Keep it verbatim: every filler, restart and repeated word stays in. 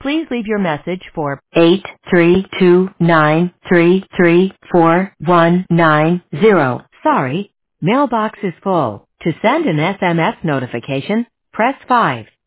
Please leave your message for eight three two nine three three four one nine zero. Sorry, mailbox is full. To send an S M S notification, press five.